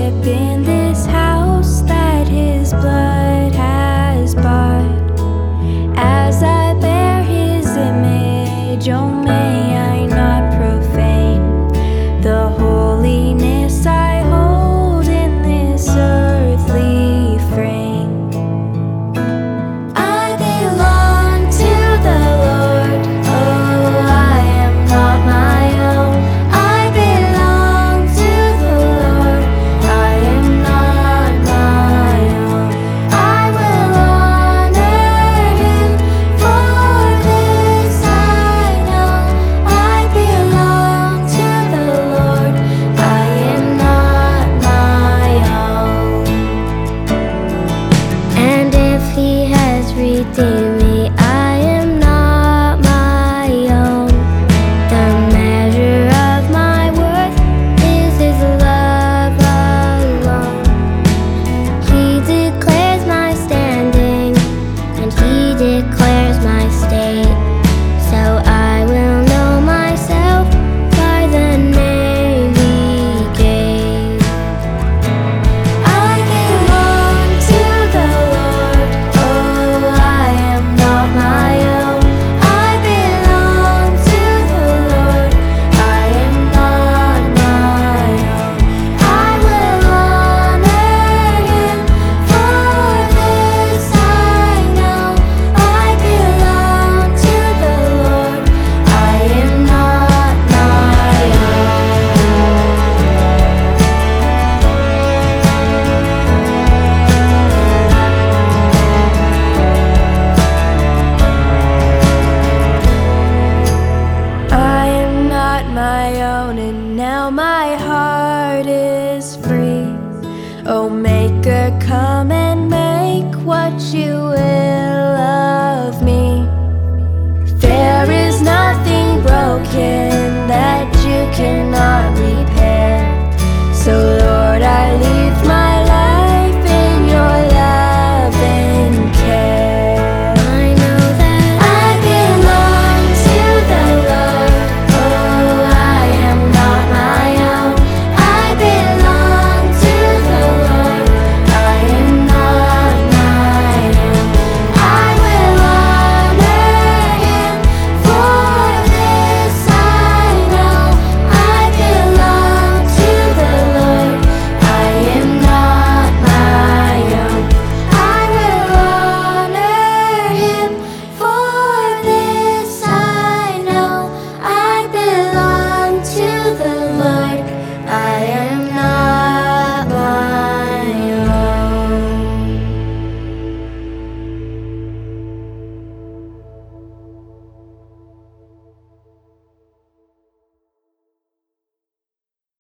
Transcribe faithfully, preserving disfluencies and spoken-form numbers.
worship in this house that His blood has bought. As I bear His image, oh, may I not profane the holiness I hold in this earthly frame. I belong to the Lord, oh, I am not my own. I belong to the Lord, I am not my own. I will honor Him, for this I know. I belong to the Lord, I am not my own. And if He has redeemed me, I am not my own. The measure of my worth is His love alone. He declares my standing, and He declares my state. So I will know myself by the name He gave. I belong to the Lord, oh, I am not my own. I belong to the Lord, I am not my own. I will honor Him, for this I know. I belong to the Lord, I am not my own. I am not my own, and now my heart is free. Oh, Maker, come and make what you